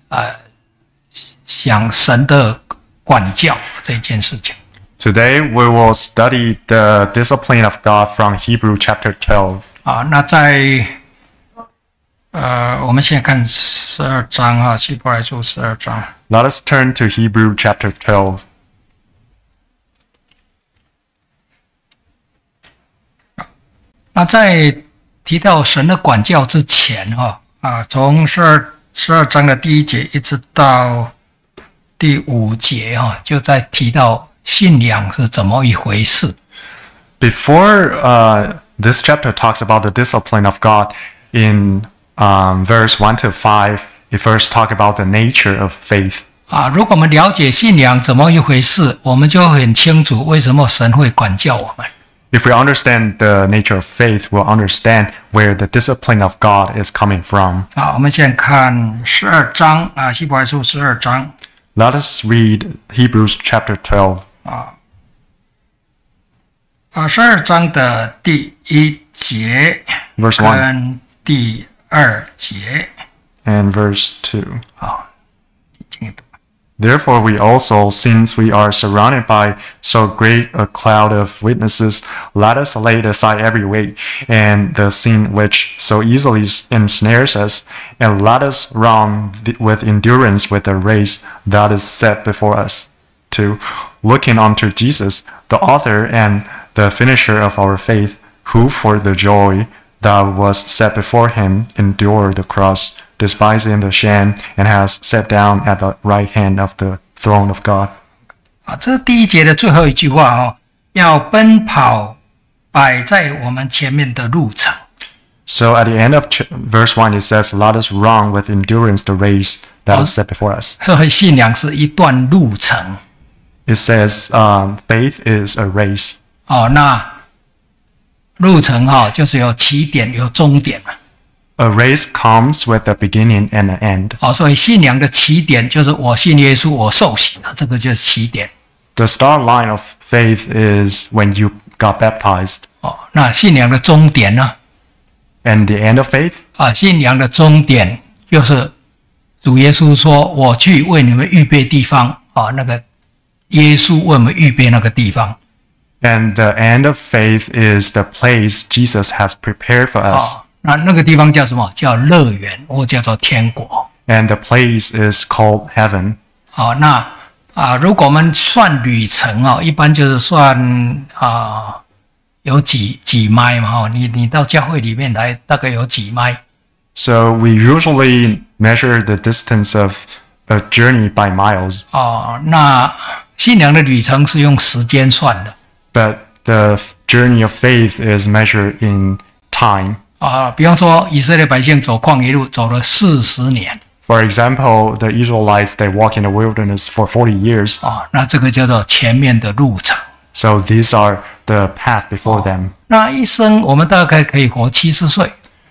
想神的管教这件事情。 Today we will study the discipline of God from Hebrew chapter 12. 那在我们现在看12章希伯来书12章。 Let us turn to Hebrew chapter 12. 那在提到神的管教之前从12章的第1节一直到第5节就在提到信仰是怎么一回事。 Before this chapter talks about the discipline of God in verse 1 to 5, it first talks about the nature of faith. 如果我们了解信仰怎么一回事，我们就会很清楚为什么神会管教我们。 If we understand the nature of faith, we'll understand where the discipline of God is coming from. 我们先看12章希伯来书12章。 Let us read Hebrews chapter 12. 12章的第1节 Verse 1 跟第2节 and verse 2. 你听得懂吗？ Therefore we also, since we are surrounded by so great a cloud of witnesses, let us lay aside every weight and the sin which so easily ensnares us, and let us run with endurance with the race that is set before us. 2. Looking unto Jesus, the author and the finisher of our faith, who for the joy that was set before him endured the cross, despising the shame, and has sat down at the right hand of the throne of God. 这是第1节的最后一句话要奔跑摆在我们前面的路程。 So at the end of verse 1, it says, Let us run with endurance the race that is set before us. 所以信仰是一段路程。 It says faith is a race. 那路程就是有起点有终点嘛。 A race comes with a beginning and an end. 所以信仰的起点就是我信耶稣，我受洗，这个就是起点。 The start line of faith is when you got baptized. 那信仰的终点呢？ And the end of faith? 信仰的终点就是主耶稣说：“我去为你们预备地方。”那个耶稣为我们预备那个地方。 And the end of faith is the place Jesus has prepared for us. 那个地方叫什么？叫乐园，或叫做天国。 And the place is called heaven. 那如果我们算旅程一般就是算有几迈嘛你到教会里面来大概有几迈。 So we usually measure the distance of a journey by miles. 那信仰的旅程是用时间算的。 But the journey of faith is measured in time. 比方说以色列百姓走旷野路走了40年。 For example, the Israelites, they walk in the wilderness for 40 years. 那这个叫做前面的路程。 So these are the path before them. 那一生我们大概可以活70岁。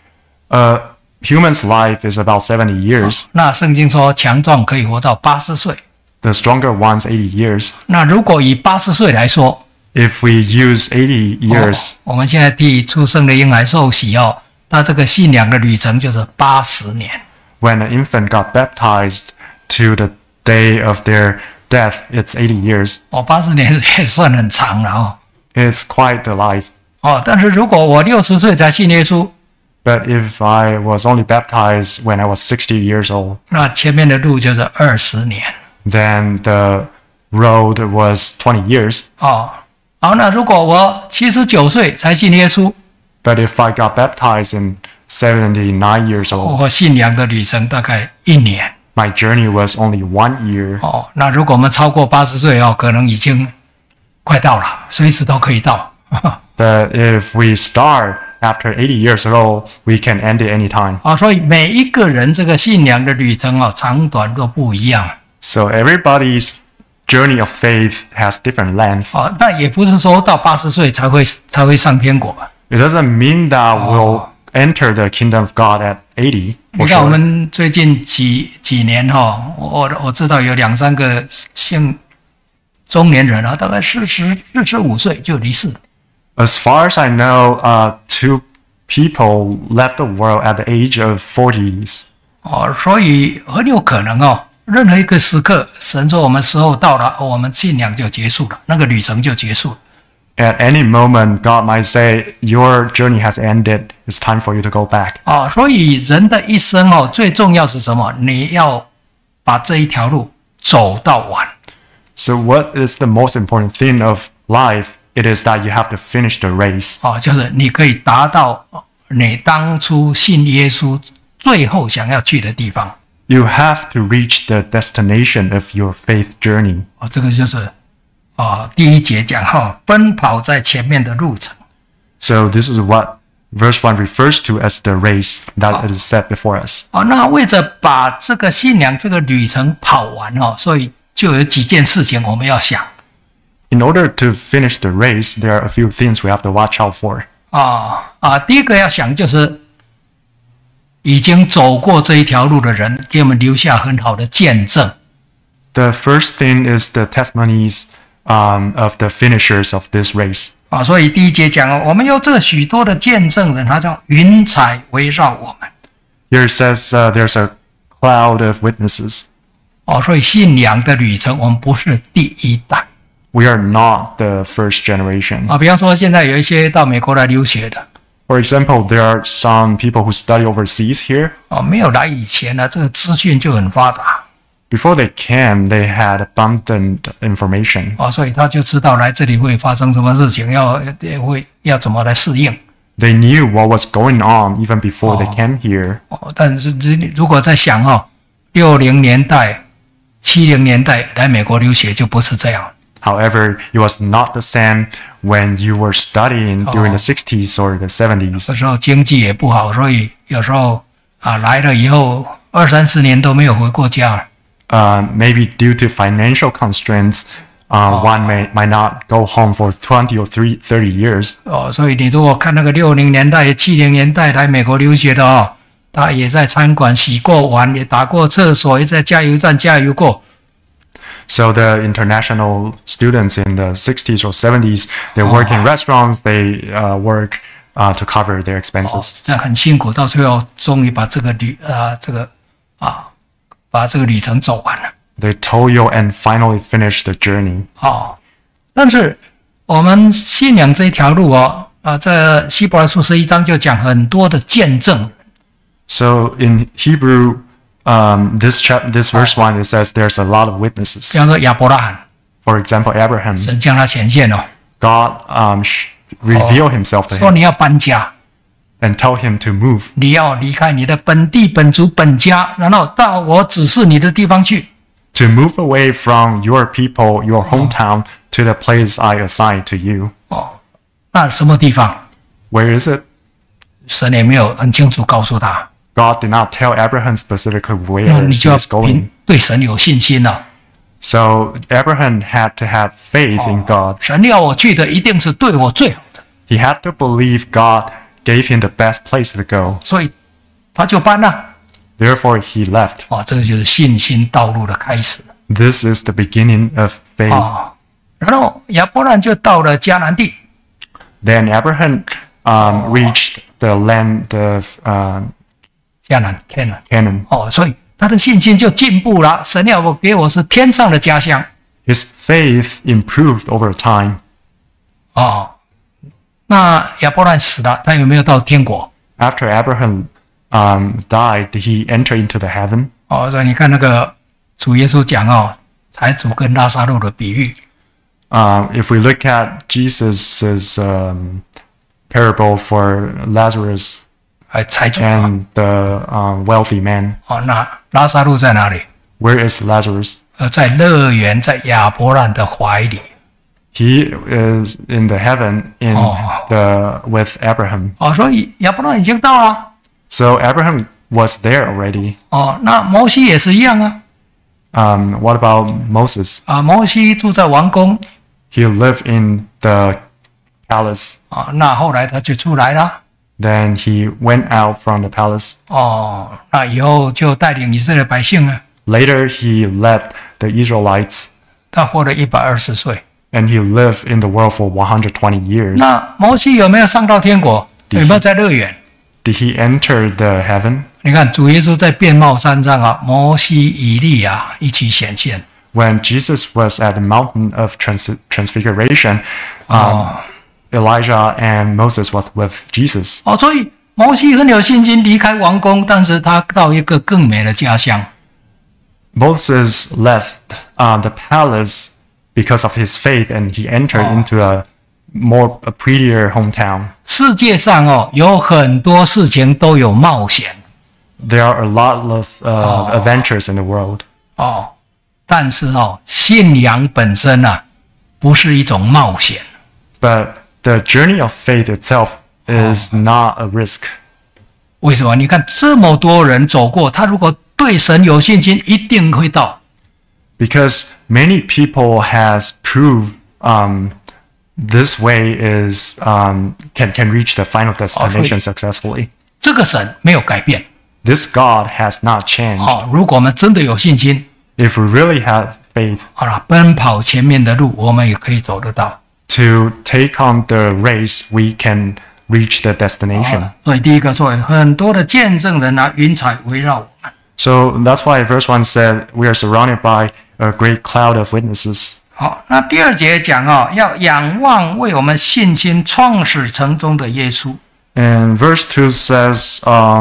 A human's life is about 70 years. 那圣经说强壮可以活到80岁。 The stronger ones, 80 years. 那如果以80岁来说， If we use 80 years, 我们现在替出生的婴孩受洗那这个信仰的旅程就是80年。 when an infant got baptized to the day of their death, it's 80 years. 80年也算很长了 It's quite the life. 但是如果我60岁才信耶稣， But if I was only baptized when I was 60 years old, 那前面的路就是20年。 then the road was 20 years. 那如果我79岁才信耶稣， But if I got baptized in 79 years old, 我信仰的旅程大概1年。 my journey was only 1 year. 那如果我们超过80岁可能已经快到了，随时都可以到。 But if we start after 80 years old, we can end it anytime. 所以每一个人这个信仰的旅程长短都不一样。 So everybody's journey of faith has different length. 那也不是说到80岁才会上天国。 It doesn't mean that we'll enter the kingdom of God at 80. 你看我们最近几年我知道有2-3个中年人大概45岁就离世。 As far as I know, 2 people left the world at the age of 40s. 所以很有可能任何一个时刻，神说我们时候到了，我们信仰就结束了，那个旅程就结束了。 At any moment, God might say, "Your journey has ended. It's time for you to go back." 所以人的一生最重要是什么？你要把这一条路走到完。 So, what is the most important thing of life? It is that you have to finish the race. 就是你可以达到你当初信耶稣最后想要去的地方。 You have to reach the destination of your faith journey. 这个就是第一节讲奔跑在前面的路程。 So this is what verse 1 refers to as the race that is set before us. 那为着把这个信仰这个旅程跑完所以就有几件事情我们要想。 In order to finish the race, there are a few things we have to watch out for. 第一个要想就是已经走过这一条路的人，给我们留下很好的见证。 The first thing is the testimonies of the finishers of this race. 所以第一节讲我们有这许多的见证人，他叫云彩围绕我们。 Here it says there's a cloud of witnesses. 所以信仰的旅程，我们不是第一代。 We are not the first generation. 比方说现在有一些到美国来留学的。 For example, there are some people who study overseas here. 没有来以前呢，这个资讯就很发达。 Before they came, they had abundant information. 所以他就知道来这里会发生什么事情，要怎么来适应。 They knew what was going on even before they came here. 但是如果在想60年代、70年代来美国留学就不是这样。 However, it was not the same when you were studying during the 60s or the 70s. 那时候经济也不好，所以有时候来了以后20-30年都没有回过家。 Maybe due to financial constraints, one might not go home for 20 or 30 years. 所以你如果看那个60年代、70年代来美国留学的他也在餐馆洗过碗，也打过厕所，也在加油站加油过。 So the international students in the 60s or 70s, they work in restaurants, they work to cover their expenses. 这样很辛苦，到最后终于把这个旅程走完了。 They toil and finally finish the journey. 但是我们信仰这一条路这希伯来书11章就讲很多的见证。 So in Hebrew, this verse 1 it says there's a lot of witnesses. 比方说亚伯拉罕， For example, Abraham. 神将他显现 God revealed himself to 说 him 你要搬家， and told him to move. 你要离开你的本地本族本家，然后到我指示你的地方去。 To move away from your people, your hometown, to the place I assign to you. 那什么地方？ Where is it? 神也没有很清楚告诉他。 God did not tell Abraham specifically where 你 he 就要 is going. 对神有信心了。 So Abraham had to have faith in God. 神要我去的一定是对我最好的， He had to believe God gave him the best place to go. 所以他就搬了。 Therefore, he left. 这个就是信心道路的开始。 This is the beginning of faith. 然后亚伯兰就到了迦南地。 Then Abraham reached the land of 迦南 Canaan. 所以他的信心就进步了。神要我给我是天上的家乡。 His faith improved over time. 那亚伯兰死了，他有没有到天国？ After Abraham died, did he enter into the heaven? 所以你看那个主耶稣讲财主跟拉撒路的比喻。 If we look at Jesus's parable for Lazarus 财主 and the wealthy man, 那拉撒路在哪里？ where is Lazarus? 在乐园，在亚伯兰的怀里。 He is in the heaven with Abraham. 所以亚伯兰已经到了。 So Abraham was there already. 那摩西也是一样啊。 What about Moses? 摩西住在王宫。 He lived in the palace. 那后来他就出来了。 Then he went out from the palace. 那以后就带领以色列百姓啊。 Later, he led the Israelites. 他活了120岁。 And he lived in the world for 120 years. 那摩西有没有上到天国？有没有在乐园？ Did he enter the heaven? 你看主耶稣在变貌山上啊，摩西、以利亚一起显现。 When Jesus was at the mountain of transfiguration, Elijah and Moses was with Jesus. 所以摩西很有信心离开王宫，但是他到一个更美的家乡。 Moses left the palace because of his faith, and he entered into a prettier hometown. 世界上有很多事情都有冒险。 There are a lot of adventures in the world. 但是信仰本身不是一种冒险。 But the journey of faith itself is not a risk. 为什么？你看这么多人走过，他如果对神有信心，一定会到。 Because many people has proved this way is can reach the final destination successfully. 这个神没有改变。 This God has not changed. 如果我们真的有信心， If we really have faith, 好了，奔跑前面的路，我们也可以走得到。 To take on the race, we can reach the destination. 所以第一个说，很多的见证人云彩围绕我们。 So that's why verse 1 said, we are surrounded by a great cloud of witnesses. 好，那第二节讲要仰望为我们信心创始成终的耶稣。 And verse 2 says,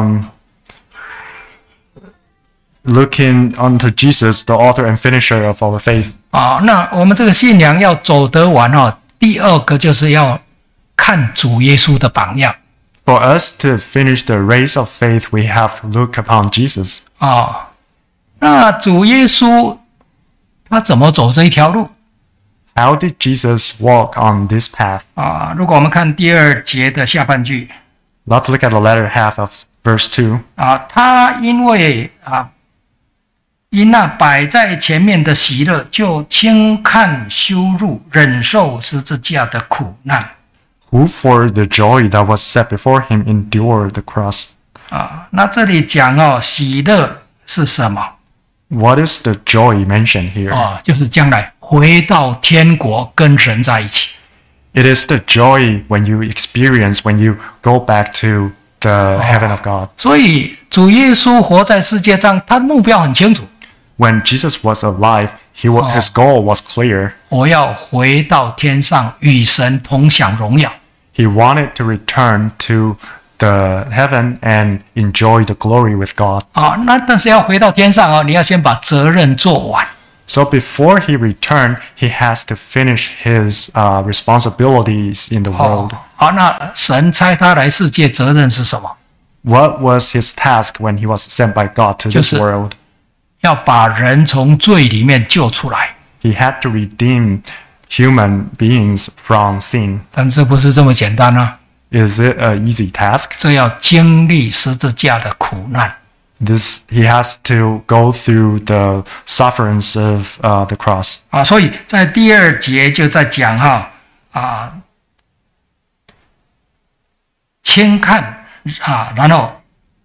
looking unto Jesus, the author and finisher of our faith. 那我们这个信仰要走得完第二个就是要看主耶稣的榜样。 For us to finish the race of faith, we have to look upon Jesus. 那主耶稣他怎么走这一条路？ How did Jesus walk on this path? 如果我们看第二节的下半句， Let's look at the latter half of verse 2. 他因为因那摆在前面的喜乐，就轻看羞辱，忍受十字架的苦难。 Who for the joy that was set before him endured the cross. 那这里讲喜乐是什么？ What is the joy mentioned here? 就是将来回到天国跟神在一起。 It is the joy when you experience, when you go back to the heaven of God. 所以主耶稣活在世界上，他的目标很清楚。 When Jesus was alive, his goal was clear. 我要回到天上，与神同享荣耀。 He wanted to return to the heaven and enjoy the glory with God. 那但是要回到天上你要先把责任做完。 So before he returned, he has to finish his responsibilities in the world. 那神差他来世界，责任是什么？ What was his task when he was sent by God to this world? 要把人从罪里面救出来。 He had to redeem human beings from sin. 但这不是这么简单啊。 Is it an easy task? 这要经历十字架的苦难。 He has to go through the sufferings of the cross. 所以在第二节就在讲轻看然后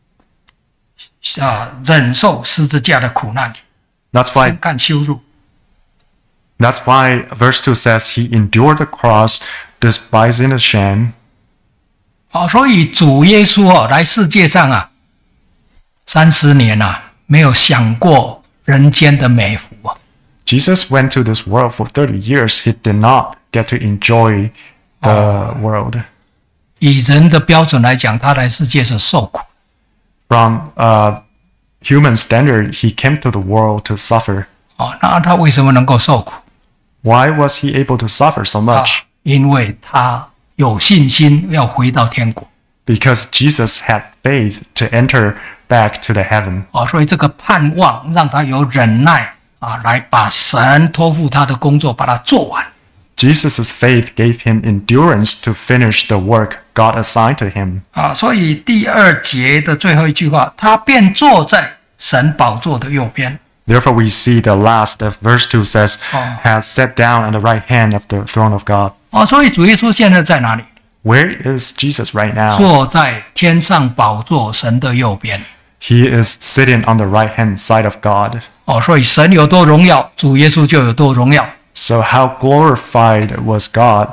忍受十字架的苦难。 That's why 轻看羞辱。 That's why verse 2 says he endured the cross, despising the shame. 所以主耶稣来世界上30年没有享过人间的美福 Jesus went to this world for 30 years. He did not get to enjoy the world. 以人的标准来讲，他来世界是受苦。 From human standard, he came to the world to suffer. 那他为什么能够受苦？ Why was he able to suffer so much? 因为他有信心要回到天国。 Because Jesus had faith to enter back to the heaven. 所以这个盼望让他有忍耐来把神托付他的工作把它做完。 Jesus' faith gave him endurance to finish the work God assigned to him. 所以第二节的最后一句话，他便坐在神宝座的右边。 Therefore, we see the last of verse 2 says, has sat down at the right hand of the throne of God. 所以主耶稣现在在哪里？ Where is Jesus right now? 坐在天上宝座神的右边。 He is sitting on the right hand side of God. 所以神有多荣耀，主耶稣就有多荣耀。 So how glorified was God?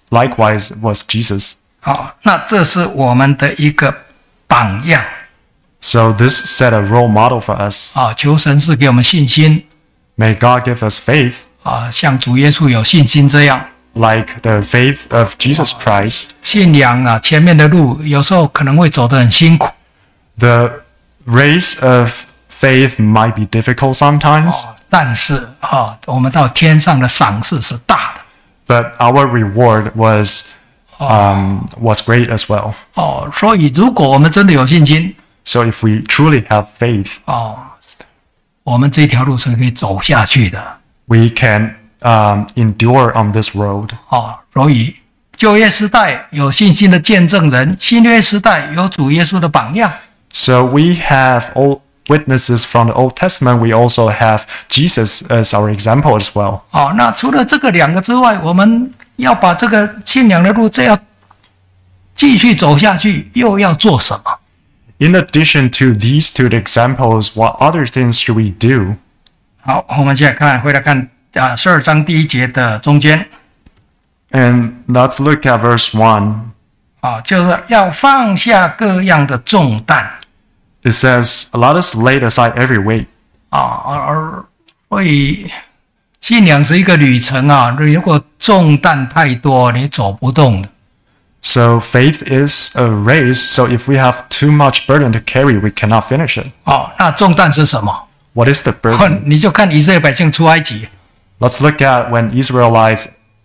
Likewise was Jesus. 那这是我们的一个榜样。 So this set a role model for us. 求神赐给我们信心 May God give us faith 像主耶稣有信心这样。 like the faith of Jesus Christ. 信仰前面的路有时候可能会走得很辛苦 The race of faith might be difficult sometimes, 但是我们到天上的赏赐是大的 but our reward was great as well. 所以如果我们真的有信心 So if we truly have faith, 我们这条路是可以走下去的 we can endure on this road. 所以旧约时代有信心的见证人，新约时代有主耶稣的榜样 So we have all witnesses from the Old Testament. We also have Jesus as our example as well. 那除了这个两个之外，我们要把这个信仰的路这样继续走下去，又要做什么？ In addition to these two examples, what other things should we do? 好，我们现在回来看12章第1节的中间 And let's look at verse 1. 就是要放下各样的重担 It says, "Let us lay aside every weight." 所以信仰是一个旅程如果重担太多，你走不动的 So faith is a race. So if we have too much burden to carry, we cannot finish it. 那重担是什么？ What is the burden? 你就看以色列百姓出埃及 Let's look at when Israelites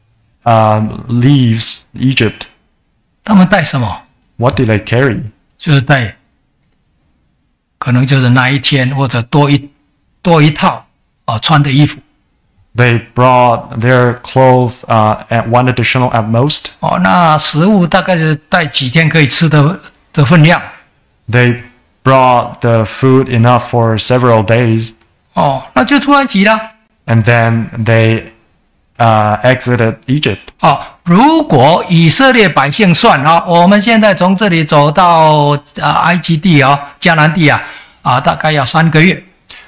leaves Egypt. 他们带什么？ What did they carry? 就是带，可能就是那一天或者多一套穿的衣服 They brought their clothes at one additional at most. 那食物大概是带几天可以吃的分量 They brought the food enough for several days, 那就出埃及啦 and then they exited Egypt. 如果以色列百姓算我们现在从这里走到埃及地迦南地大概要3个月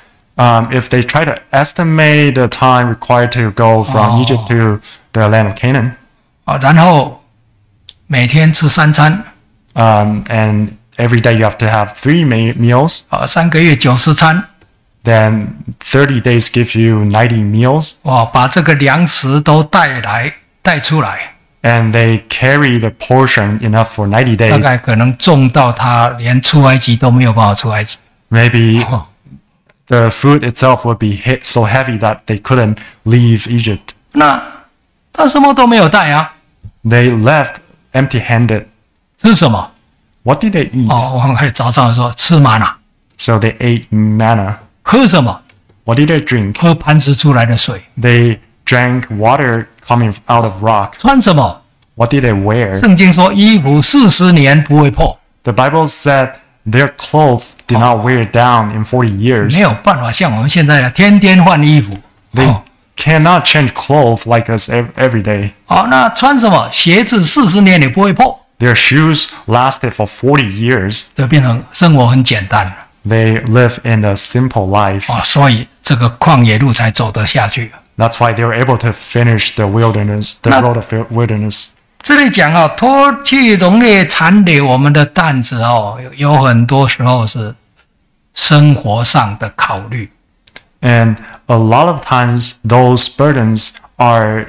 If they try to estimate the time required to go from Egypt to the land of Canaan, 然后每天吃3餐 and every day you have to have 3 meals, 3个月90餐 then 30 days give you 90 meals, 把这个粮食都带出来 and they carry the portion enough for 90 大 days. 概可能重到他连出埃及都没有办法出埃及 Maybe the food itself would be hit so heavy that they couldn't leave Egypt. 那他什么都没有带 They left empty-handed. 吃什么 What did they eat? 我们可以早上说吃玛瑙 So they ate manna. 喝什么 What did they drink? 喝磐石出来的水 They drank water coming out of rock. 穿什么 What did they wear? 圣经说衣服40年不会破 The Bible said their clothes did not wear down in 40 years. 没有办法像我们现在的天天换衣服 They cannot change clothes like us every day. 那穿什么鞋子40年也不会破 Their shoes lasted for 40 years. 就变成生活很简单 They live in a simple life. 所以这个旷野路才走得下去 That's why they were able to finish the wilderness, the Now- road of wilderness. 这里讲脱去容易缠累我们的担子有很多时候是生活上的考虑 And a lot of times those burdens are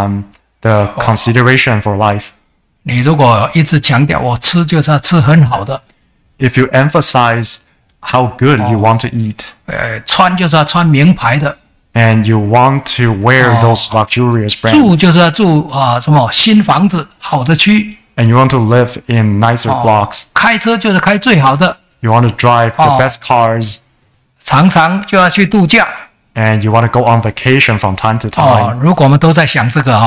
the consideration for life. 你如果一直强调我吃就是要吃很好的 If you emphasize how good you want to eat, 穿就是要穿名牌的 and you want to wear those luxurious 住 brands, 就是要住什么新房子好的区 and you want to live in nicer blocks, 开车就是开最好的 you want to drive the Oh. best cars, 常常就要去度假 and you want to go on vacation from time to time. 如果我们都在想这个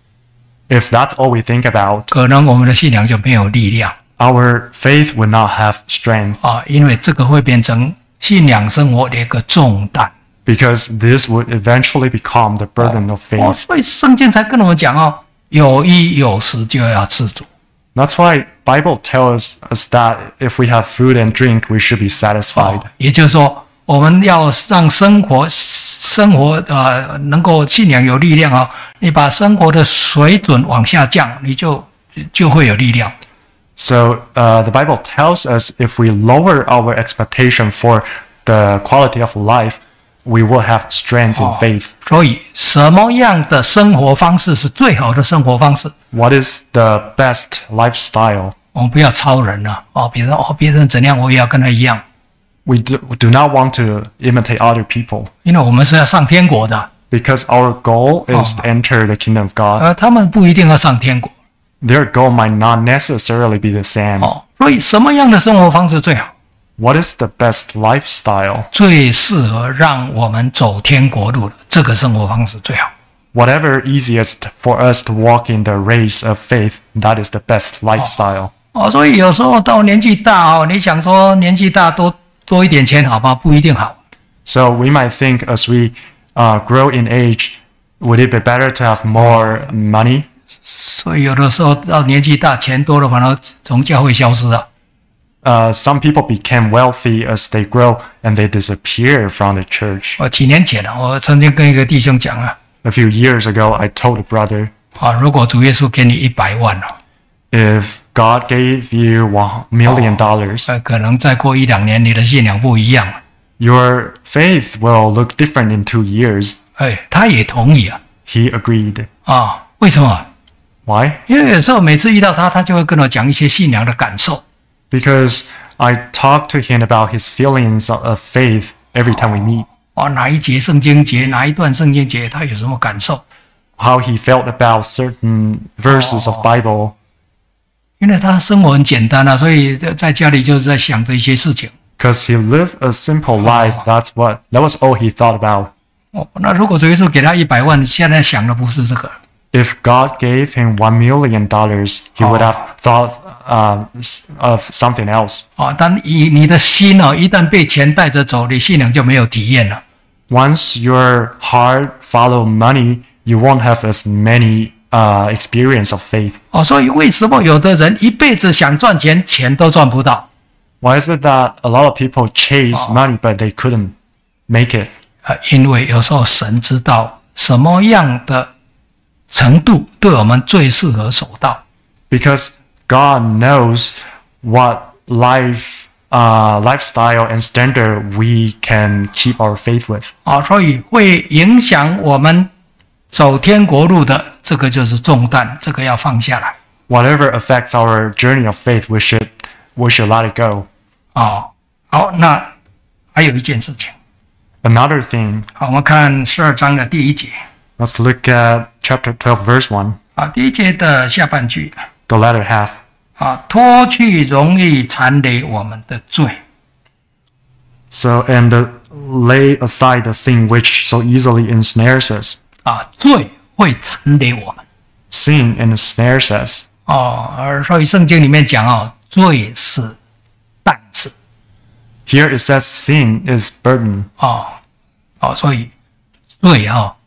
If that's all we think about, 可能我们的信仰就没有力量 our faith would not have strength, 因为这个会变成信仰生活的一个重担 because this would eventually become the burden of faith. 所以圣经才跟我们讲有衣有食就要吃足 That's why Bible tells us that if we have food and drink, we should be satisfied. 也就是说我们要让生活能够信仰有力量你把生活的水准往下降，你就会有力量。 So the Bible tells us if we lower our expectation for the quality of life, we will have strength in faith. 所以什么样的生活方式是最好的生活方式？ What is the best lifestyle? 我们不要超人了比如说别人怎样，我也要跟他一样， We do not want to imitate other people 因为我们是要上天国的， because our goal is to enter the kingdom of God. 他们不一定要上天国 Their goal might not necessarily be the same. 所以什么样的生活方式最好？ What is the best lifestyle? 最适合让我们走天国路的这个生活方式最好。 Whatever easiest for us to walk in the race of faith, that is the best lifestyle. 所以有时候到年纪大你想说年纪大多一点钱好吗？不一定好。 So we might think as we grow in age, would it be better to have more money? 所以有的时候到年纪大，钱多了反而从教会消失了。 Some people became wealthy as they grow and they disappear from the church. 几年前我曾经跟一个弟兄讲 A few years ago, I told a brother, 如果主耶稣给你100万 if God gave you $1 million, 可能再过1-2年你的信仰不一样。 your faith will look different in 2 years. 他也同意 He agreed. 为什么？ Why? 因为有时候每次遇到他就会跟我讲一些信仰的感受。 Because I talk to him about his feelings of faith every time we meet. 哪一节圣经节，哪一段圣经节，他有什么感受？ How he felt about certain verses of Bible. 因为他生活很简单所以在家里就是在想这些事情。 Because he lived a simple life. That was all he thought about. 那如果主耶稣给他100万，现在想的不是这个。 If God gave him $1 million, he would have thought of something else. 但你的心一旦被钱带着走，你信仰就没有体验了。 Once your heart follow money, you won't have as many experience of faith. 所以为什么有的人一辈子想赚钱，钱都赚不到？ Why is it that a lot of people chase money but they couldn't make it? 因为有时候神知道什么样的程度对我们最适合守道。 Because God knows what lifestyle and standard we can keep our faith with. 所以会影响我们走天国路的，这个就是重担，这个要放下来。 Whatever affects our journey of faith, we should let it go. 好，那还有一件事情。 Another thing. 好，我们看12章的第1节。 Let's look at chapter 12, verse 1. 第1节的下半句。 The latter half. 脱去容易缠累我们的罪。 So, and lay aside the sin which so easily ensnares us. 罪会缠累我们。 Sin ensnares us. 所以圣经里面讲罪是担子。 Here it says sin is burden. 所以罪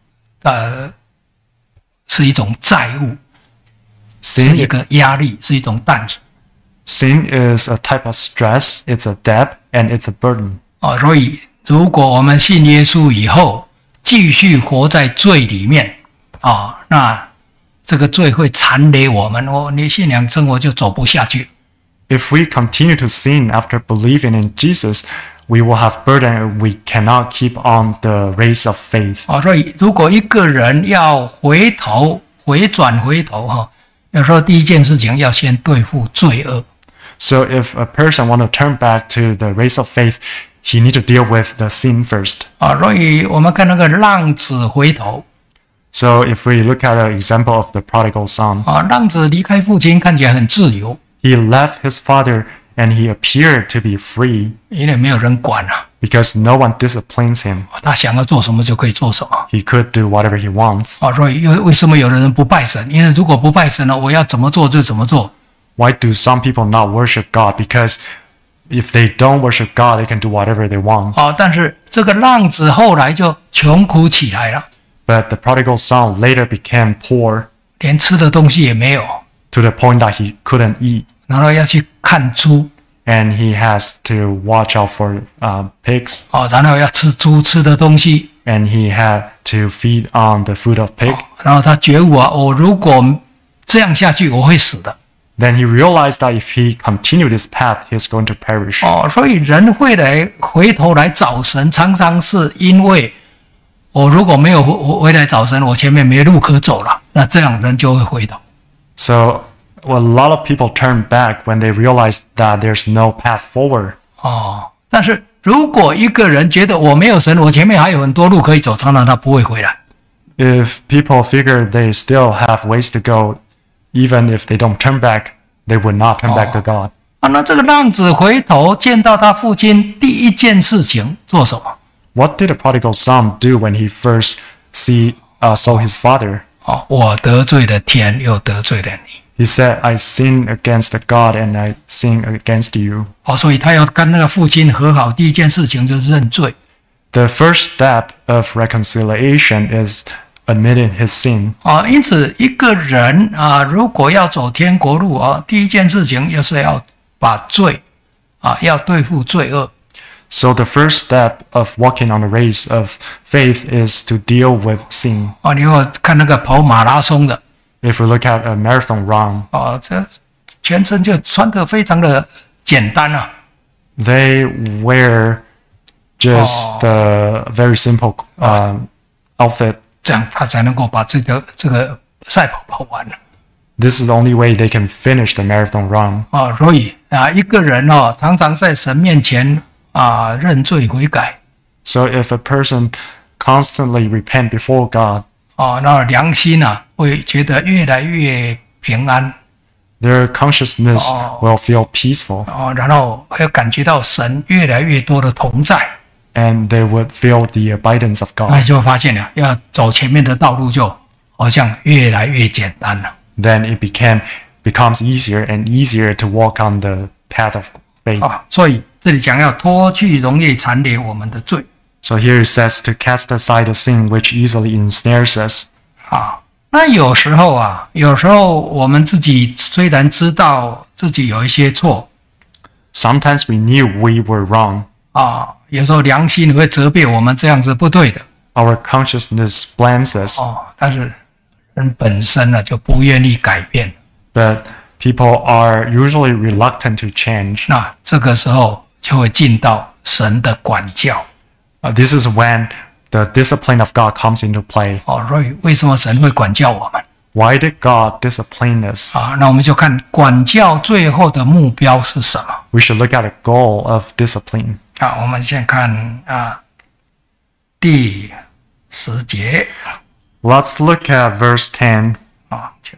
是一种债务，是一个压力，是一种担子。 Sin is a type of stress, it's a debt, and it's a burden. 所以如果我们信耶稣以后，继续活在罪里面那这个罪会缠累我们你信仰生活就走不下去。 If we continue to sin after believing in Jesus, we will have burden and we cannot keep on the race of faith. 所以如果一个人要回头有时候第一件事情要先对付罪恶。 So if a person want to turn back to the race of faith, he need to deal with the sin first. 所以我们看那个浪子回头。 So if we look at an example of the prodigal son, 浪子离开父亲看起来很自由， he left his father and he appeared to be free 因为没有人管 because no one disciplines him. 他想要做什么就可以做什么。 He could do whatever he wants. 所以为什么有的人不拜神？因为如果不拜神我要怎么做就怎么做。 Why do some people not worship God? Because if they don't worship God, they can do whatever they want. 但是这个浪子后来就穷苦起来了， But the prodigal son later became poor 连吃的东西也没有， to the point that he couldn't eat. 然后要去看猪， And he has to watch out for pigs. 然后要吃猪吃的东西， And he had to feed on the food of pig. 然后他觉悟如果这样下去我会死的。 then he realized that if he continued this path, he's going to perish. 所以人会回头来找神，常常是因为我如果没有回来找神，我前面没路可走了，那这样人就会回头。 So a lot of people turn back when they realize that there's no path forward. 但是如果一个人觉得我没有神，我前面还有很多路可以走，常常他不会回来。 If people figure they still have ways to go, even if they don't turn back, they would not turn back to God. 那这个浪子回头见到他父亲，第一件事情做什么 What did the prodigal son do when he first saw his father? 我得罪了天，又得罪了你。 He said, I sinned against God and I sinned against you. 所以他要跟那个父亲和好，第一件事情就是认罪。 The first step of reconciliation is admitting his sin. 因此一个人如果要走天国路第一件事情就是要把罪要对付罪恶。 So the first step of walking on the race of faith is to deal with sin. 你要看那个跑马拉松的 If we look at a marathon run, 这全身就穿得非常的简单 they wear just the very simple outfit. 这样他才能够把这个赛跑跑完。 This is the only way they can finish the marathon run. 所以一个人常常在神面前认罪悔改。 So if a person constantly repent before God, 那良心会觉得越来越平安。 their consciousness will feel peaceful. 然后会感觉到神越来越多的同在。 And they would feel the abidance of 那 God. 就发现了，要走前面的道路就好像越来越简单了。 Then it becomes easier and easier to walk on the path of faith. 所以这里讲要脱去容易缠累我们的罪。 So here it says to cast aside the sin which easily ensnares us. 那有时候我们自己虽然知道自己有一些错 Sometimes we knew we were wrong. 有时候良心会责备我们这样子不对的。 Our consciousness blames us. 但是人本身就不愿意改变。 But people are usually reluctant to change. 那这个时候就会进到神的管教。 This is when the discipline of God comes into play. 所以为什么神会管教我们？ Why did God discipline us? 那我们就看管教最后的目标是什么。 We should look at the goal of discipline. 我们先看第10节。 Let's look at verse 10. 请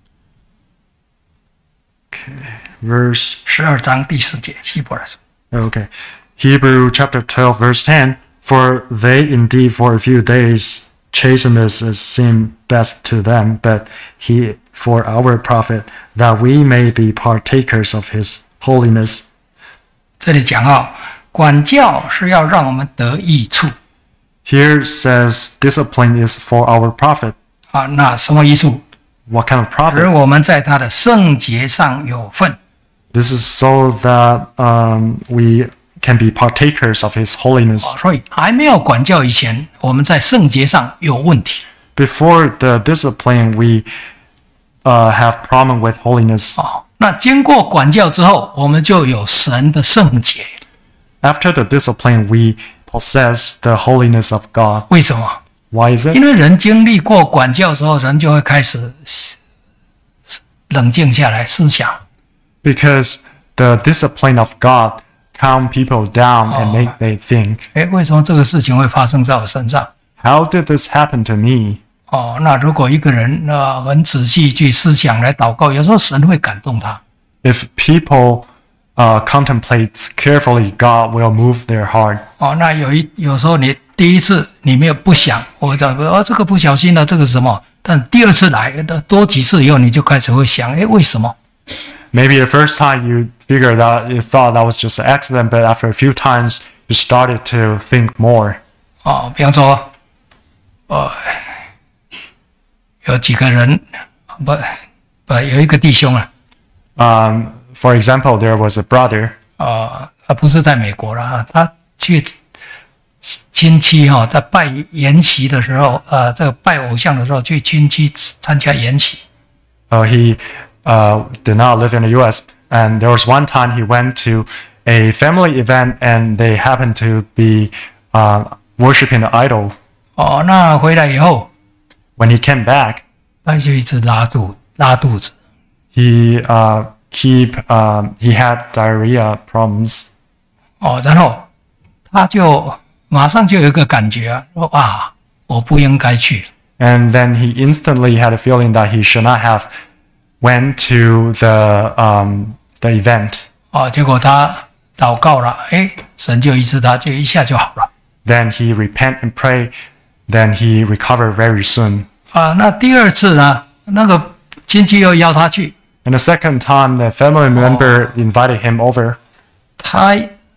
Verse 12章第10节，希伯来书。 Okay. Hebrew chapter 12 verse 10. For they indeed for a few days chasten us as seemed best to them, but he for our profit, that we may be partakers of his holiness. 这里讲管教是要让我们得益处。 Here says discipline is for our profit. 那什么益处？ What kind of 使 profit? 我们在他的圣洁上有份。 This is so that we can be partakers of his holiness. 所以还没有管教以前，我们在圣洁上有问题。 Before the discipline, we have problem with holiness. 那经过管教之后，我们就有神的圣洁。 After the discipline, we possess the holiness of God. 为什么？ Why is it? 因为人经历过管教之后，人就会开始冷静下来思想。 Because the discipline of God calm people down and make they think, 为什么这个事情会发生在我身上？ how did this happen to me? 那如果一个人很仔细去思想来祷告，有时候神会感动他。 If people contemplate carefully, God will move their heart. 那有时候你第一次你没有不想，我讲这个不小心了，这个是什么？但第二次来多几次以后，你就开始会想，为什么？ Maybe the first time you thought that was just an accident, but after a few times you started to think more. 比方说，有几个人有一个弟兄 For example, there was a brother. 不是在美国了他去亲戚在拜筵席的时候，这个拜偶像的时候去亲戚参加筵席。 He did not live in the U.S. And there was one time he went to a family event, and they happened to be worshiping the idol. 哦，那回来以后， When he came back, 他就一直拉肚子。 he had diarrhea problems. 哦，然后他就马上就有一个感觉啊，说啊，我不应该去。 And then he instantly had a feeling that he should not have went to the event. 哦，结果他祷告了，哎，神就医治他，就一下就好了。 Then he repent and pray. Then he recovered very soon. 啊，那第二次呢，那个亲戚又邀他去， And the second time, the family member invited him over. 他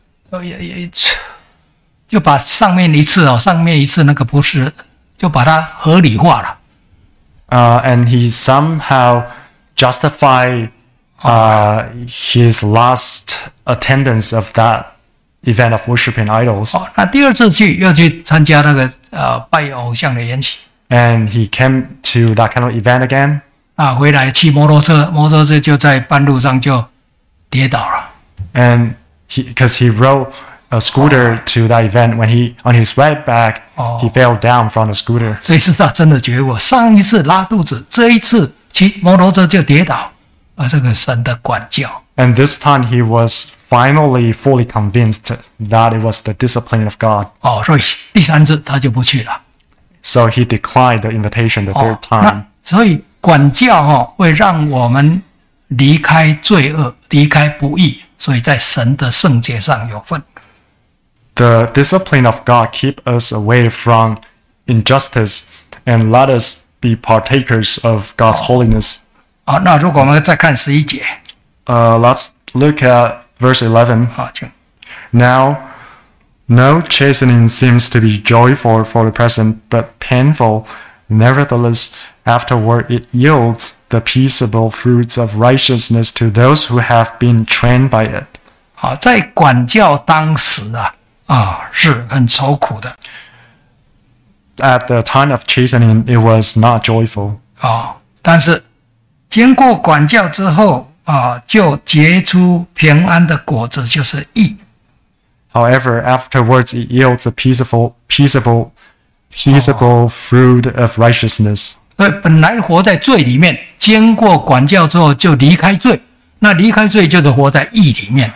就把上面一次那个不是，就把它合理化了。 And he somehow justified his last attendance of that event of worshiping idols. 哦，那第二次去又去参加那个拜偶像的宴席。 And he came to that kind of event again. 啊，回来骑摩托车，摩托车就在半路上就跌倒了。 And because he rode a scooter to that event, when he on his way back, he fell down from the scooter. 这一次他真的觉悟，上一次拉肚子，这一次骑摩托车就跌倒，这个神的管教。 And this time he was finally fully convinced that it was the discipline of God. 哦，所以第三次他就不去了。 So he declined the invitation the third 那 time. 所以管教会让我们离开罪恶，离开不义，所以在神的圣洁上有份。 The discipline of God keep us away from injustice and let us be partakers of God's holiness. 好，那如果我们再看11节， Let's look at verse 11. 好，请 Now, no chastening seems to be joyful for the present, but painful. Nevertheless, afterward it yields the peaceable fruits of righteousness to those who have been trained by it. 好，在管教当时是很愁苦的。 At the time of chastening, it was not joyful. 但是经过管教之后就结出平安的果子，就是义。 However, afterwards it yields a peaceable fruit of righteousness. 所以本来活在罪里面，经过管教之后就离开罪，那离开罪就是活在义里面。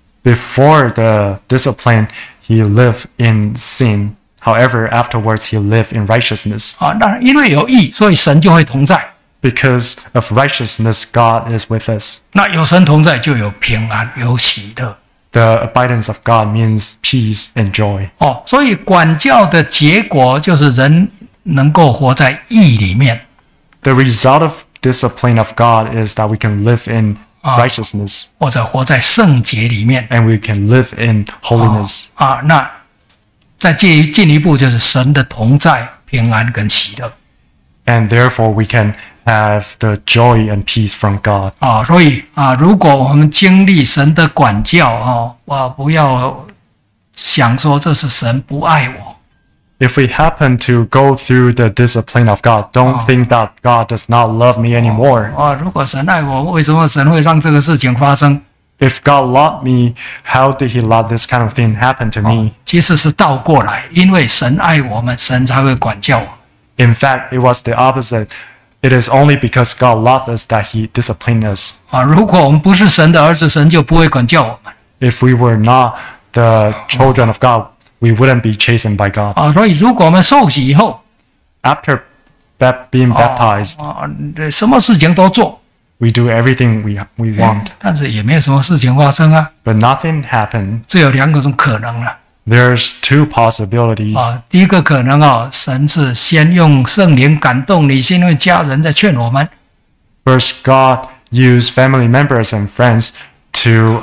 Before the discipline, he lived in sin. However, afterwards he lived in righteousness. 那因为有义，所以神就会同在。 Because of righteousness, God is with us. 那有神同在，就有平安，有喜乐。 The abidance of God means peace and joy. 所以管教的结果就是人能够活在义里面。 The result of discipline of God is that we can live in righteousness. 或者活在圣洁里面。 And we can live in holiness. 那再进一步就是神的同在、平安跟喜乐。 And therefore we can have the joy and peace from God. 所以如果我们经历神的管教不要想说这是神不爱我。 If we happen to go through the discipline of God, don't think that God does not love me anymore. 如果神爱我，为什么神会让这个事情发生？ If God loved me, how did he let this kind of thing happen to me? 其实是倒过来，因为神爱我们，神才会管教我。 In fact, it was the opposite. It is only because God loved us that he disciplined us. 如果我们不是神的儿子，神就不会管教我们。 If we were not the children of God, we wouldn't be chastened by God. 所以如果我们受洗以后， After being baptized, 什么事情都做， we do everything we want. 但是也没有什么事情发生啊。 But nothing happened. 只有两种可能了。 There's two possibilities. 第一个可能神是先用圣灵感动你，先用家人在劝我们。 First, God used family members and friends to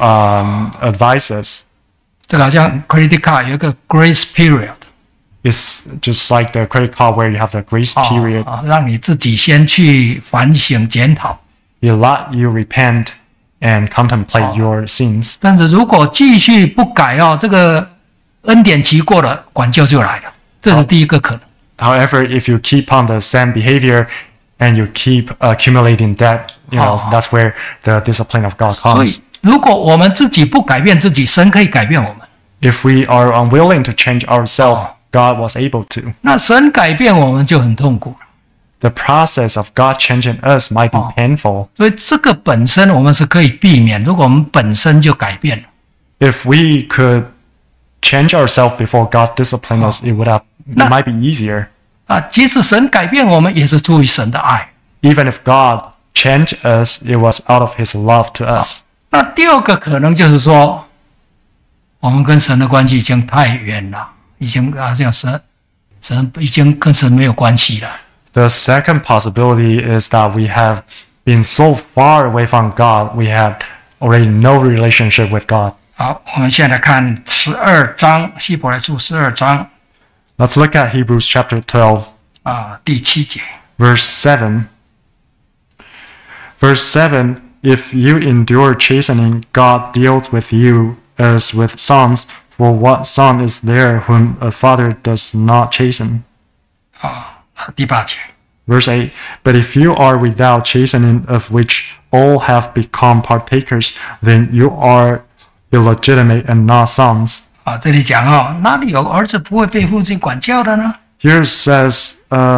advise us. 这个好像 credit card 有一个 grace period。 It's just like the credit card where you have the grace period. 让你自己先去反省检讨。 It let you repent and contemplate your sins. 但是如果继续不改这个恩典期过了，管教就来了，这是第一个可能。 However, if you keep on the same behavior and you keep accumulating debt, you know, that's where the discipline of God 所 comes. 以，如果我们自己不改变自己，神可以改变我们。 If we are unwilling to change ourselves, God was able to. 那神改变我们就很痛苦了。 The process of God changing us might be painful. 所以这个本身我们是可以避免，如果我们本身就改变了。 If we could change ourselves before God disciplined us, it might be easier. 即使神改变我们，也是出于神的爱。 Even if God changed us, it was out of His love to us. 那第二个可能就是说，我们跟神的关系已经太远了，已经好像神已经跟神没有关系了。 The second possibility is that we have been so far away from God, we had already no relationship with God. 好，我们现在看12章，希伯来书12章 Let's look at Hebrews chapter 12, 第7节。 verse 7. Verse 7, if you endure chastening, God deals with you as with sons, for what son is there whom a father does not chasten? 第8节。 Verse 8, but if you are without chastening, of which all have become partakers, then you are illegitimate and not sons. 这里讲哪里有儿子不会被父亲管教的呢？ Here it says,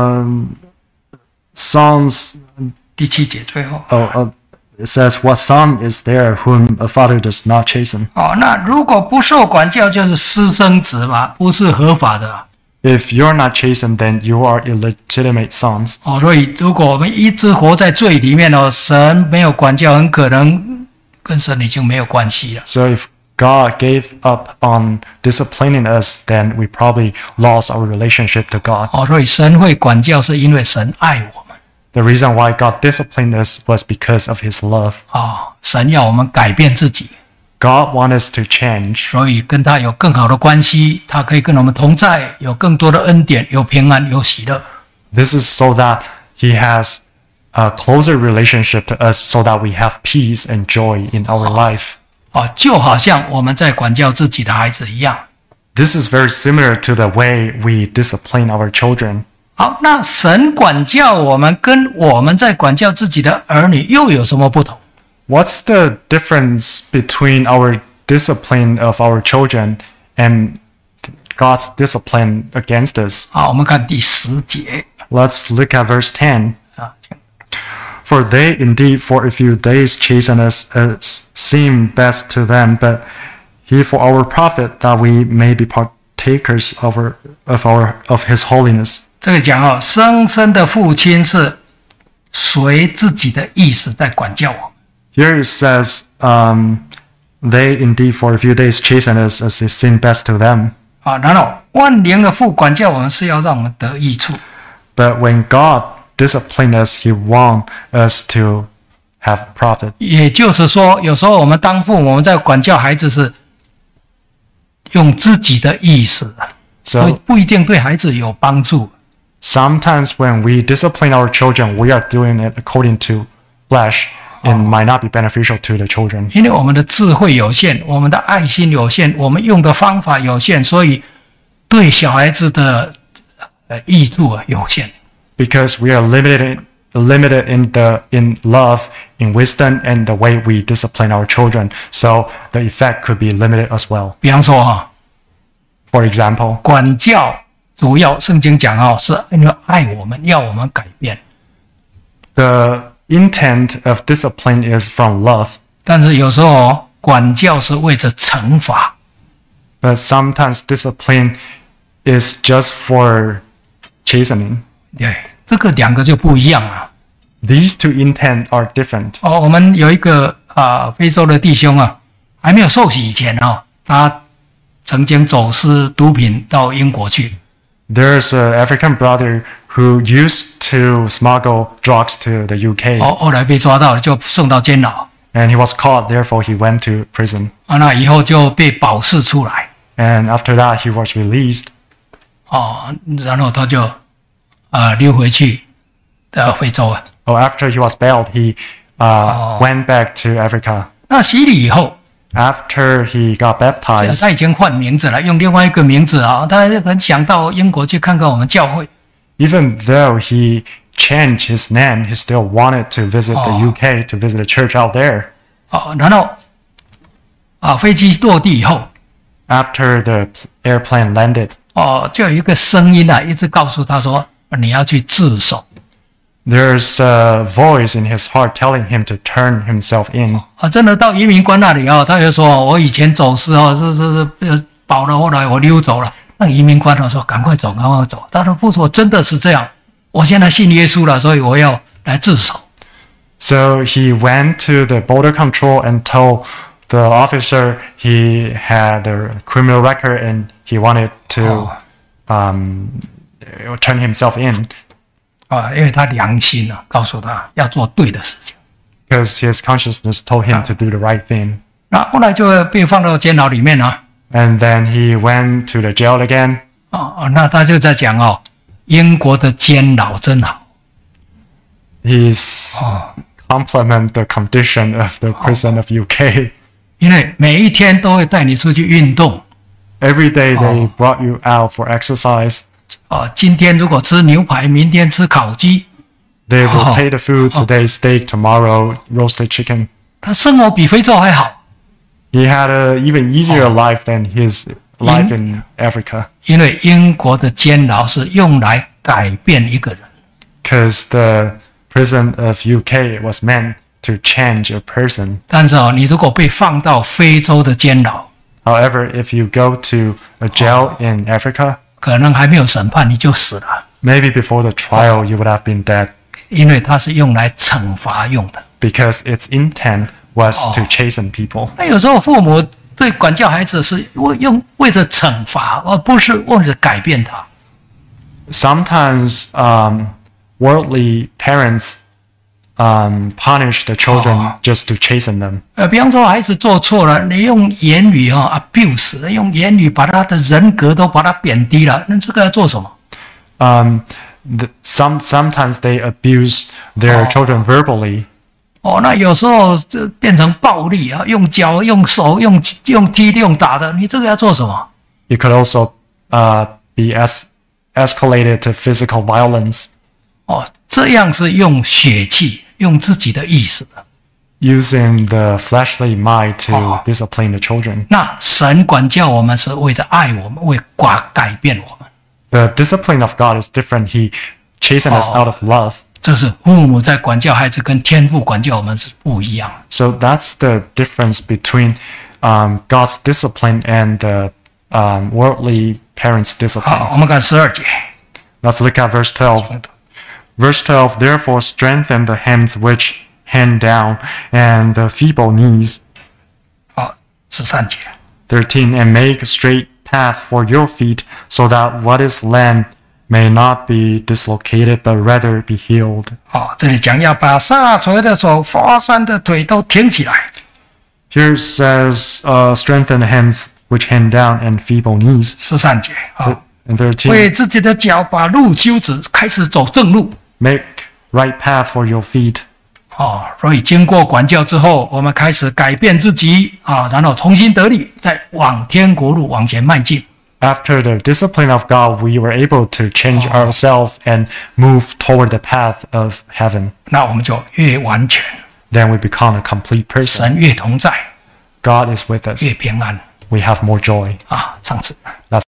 sons, 第7节最后。 it says, what son is there whom a father does not chasten? 那如果不受管教，就是私生子嘛，不是合法的。 If you're not chastened, then you are illegitimate sons. 所以如果我们一直活在罪里面神没有管教，很可能跟神已经没有关系了。 So if God gave up on disciplining us, then we probably lost our relationship to God. 所以神会管教，是因为神爱我们。 The reason why God disciplined us was because of His love. 神要我们改变自己， God wants us to change. 所以跟他有更好的关系，他可以跟我们同在，有更多的恩典，有平安，有喜乐。 This is so that He has a closer relationship to us, so that we have peace and joy in our life. 就好像我们在管教自己的孩子一样。 This is very similar to the way we discipline our children. 好，那神管教我们，跟我们在管教自己的儿女又有什么不同？ What's the difference between our discipline of our children and God's discipline against us? 我们看第10节。 Let's look at verse 10. 请 For they indeed for a few days chasten us as seemed best to them, but He for our profit, that we may be partakers of His holiness. 这个讲生身的父亲是随自己的意思在管教我。 Here it says, they indeed for a few days chasten us as it seemed best to them. 然后万灵的父管教我们是要让我们得益处。 But when God disciplined us, He want us to have profit. 也就是说，有时候我们当父母，我们在管教孩子是用自己的意思，所以 So 不一定对孩子有帮助。 sometimes when we discipline our children, we are doing it according to flesh and might not be beneficial to the children. 因为我们的智慧有限，我们的爱心有限，我们用的方法有限，所以对小孩子的益处有限。 Because we are limited in love, in wisdom, and the way we discipline our children. So the effect could be limited as well. 比方说 For example, 管教主要圣经讲是因为爱我们，要我们改变。 the intent of discipline is from love, 但是有时候管教是为着惩罚。 but sometimes discipline is just for chastening. 对，这个两个就不一样了。 These two intents are different. 我们有一个非洲的弟兄还没有受洗以前他曾经走私毒品到英国去。 There's an African brother who used to smuggle drugs to the UK, 后来被抓到了，就送到监牢。 and he was caught. Therefore, he went to prison. 那以后就被保释出来。 And after that, he was released. 然后他就溜回去非洲了。 After he was bailed, he went back to Africa. 那洗礼以后， After he got baptized, 他已经换名字了，用另外一个名字他很想到英国去看看我们教会。 even though he change his name, he still wanted to visit the Oh. UK, to visit a church out there. 然后飞机落地以后， After the airplane landed, 就有一个声音一直告诉他说，你要去自首。 there's a voice in his heart telling him to turn himself in. 真的到移民官那里他就说我以前走失是保了，后来我溜走了。那移民官说赶快走，赶快走。他说不说，真的是这样，我现在信耶稣了，所以我要来自首。 So he went to the border control and told the officer he had a criminal record and he wanted to turn himself in 因为他良心告诉他要做对的事情。 because his consciousness told him to do the right thing. 那后来就被放到监牢里面 And then he went to the jail again. 那他就在讲英国的监牢真好。 He's compliment the condition of the prison of UK. 因为每一天都会带你出去运动。 Every day they brought you out for exercise. 今天如果吃牛排，明天吃烤鸡。 They will take the food, today steak, tomorrow roasted chicken. 他生活比非洲还好， He had an even easier life than his life in Africa. 因为英国的监牢是用来改变一个人。 Because the prison of UK was meant to change a person. 但是你如果被放到非洲的监牢， However, if you go to a jail in Africa, 可能还没有审判你就死了， maybe before the trial you would have been dead 因为它是用来惩罚用的。 because its intent was to chasten people. 那有时候父母对管教孩子是为着惩罚，而不是为着改变他。 Sometimes worldly parents punish the children just to chasten them. 比方说孩子做错了，你用言语abuse， 用言语把他的人格都把他贬低了，那这个要做什么？ Sometimes they abuse their children verbally. 那有时候就变成暴力用脚、用手、用踢、用打的，你这个要做什么？ It could also be escalated to physical violence. 这样是用血气，用自己的意识的。 Using the fleshly mind to discipline the children. 那神管教我们是为着爱我们，为改变我们。 The discipline of God is different. He chastens us out of love. 这是父母在管教孩子，跟天父管教我们是不一样。 So that's the difference between God's discipline and the worldly parents' 好， discipline. 我们看12节。 Let's look at verse 12. Verse 12, therefore strengthen the hands which hang down and the feeble knees. 13节。 13, and make a straight path for your feet, so that what is lame may not be dislocated, but rather be healed. 这里讲要把下垂的手、发酸的腿都挺起来。 Here it says, strengthen the hands which hang down and feeble knees. 13节。 And 13, 为自己的脚把路修直，开始走正路。 make right path for your feet. 所以经过管教之后，我们开始改变自己然后重新得力，再往天国路往前迈进。 After the discipline of God, we were able to change ourselves and move toward the path of heaven. 那我们就越完全， Then we become a complete person. 神越同在， God is with us. 越平安 We have more joy. 上次。 That's